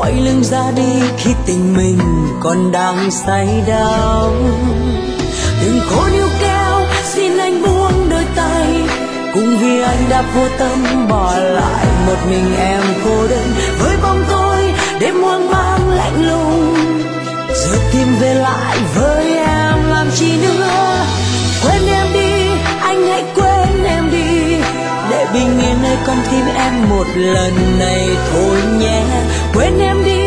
quay lưng ra đi khi tình mình còn đang say đắm. Đừng khô níu kéo, xin anh buông đôi tay, cũng vì anh đã vô tâm bỏ lại một mình em cô đơn với bóng tối đêm hoang mang lạnh lùng. Giờ tìm về lại với em làm chi nữa, quên em đi, anh hãy quên em đi, để bình yên nơi con tim em một lần này thôi nhé. Quên em đi,